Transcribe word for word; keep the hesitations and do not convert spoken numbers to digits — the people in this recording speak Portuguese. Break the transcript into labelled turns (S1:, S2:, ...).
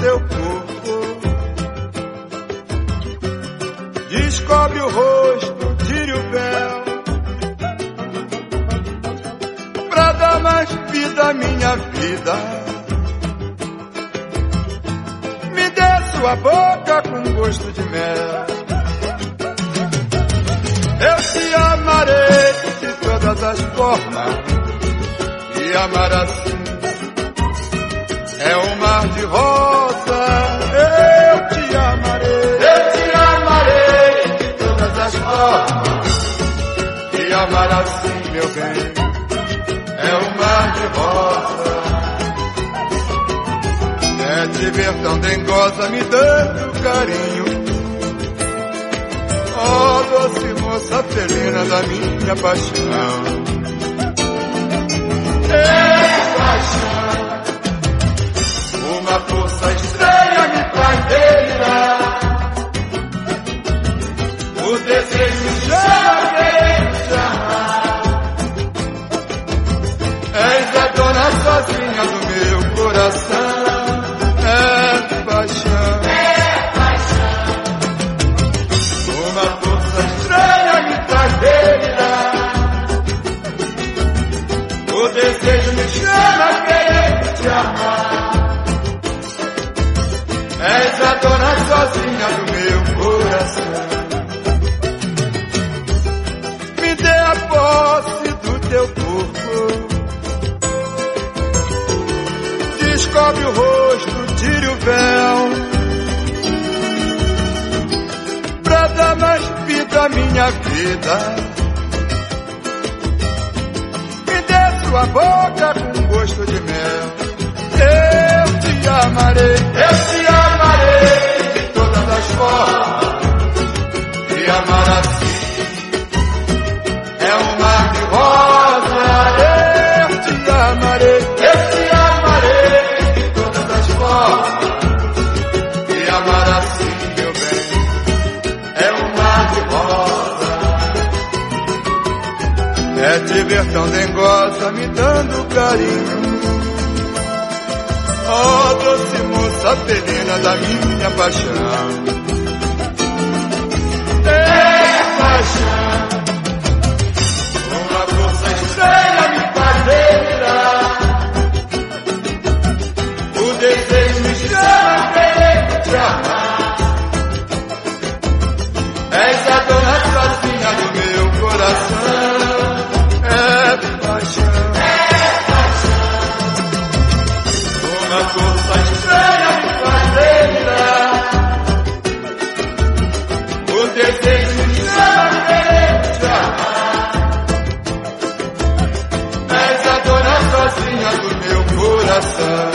S1: teu corpo. Descobre o rosto, tire o véu, pra dar mais vida à minha vida. Me dê sua boca com gosto de mel. Eu te amarei de todas as formas, e amar assim é um mar de rosa. Eu te amarei, eu te amarei de todas as formas, e amar assim, meu bem, é um mar de rosa. É te ver tão dengosa me dando carinho, ó doce moça felina da minha paixão. É paixão, uma força estranha me faz delirar. O desejo chama quem te amar. És a dona sozinha do meu coração. É paixão, é paixão, uma força estranha me faz delirar. O desejo me chama querer te amar. És a dona sozinha do meu coração. Me dê a posse do teu corpo. Descobre o rosto, tire o véu, pra dar mais vida à minha vida. Me dê sua boca com gosto de mel. Eu te amarei, eu te amarei de todas as formas, e amar assim é um mar de rosa. Eu te amarei, eu te amarei de todas as formas, e amar assim, meu bem, é um mar de rosa. É te ver tão dengosa me dando carinho, ó doce moça felina da minha paixão. É paixão, uma força estranha me faz delirar. O desejo me chama querer te amar. És a dona sozinha do meu coração. É paixão, uma força estranha me faz delirar. O desejo me chama querer te amar. És a dona sozinha do meu coração.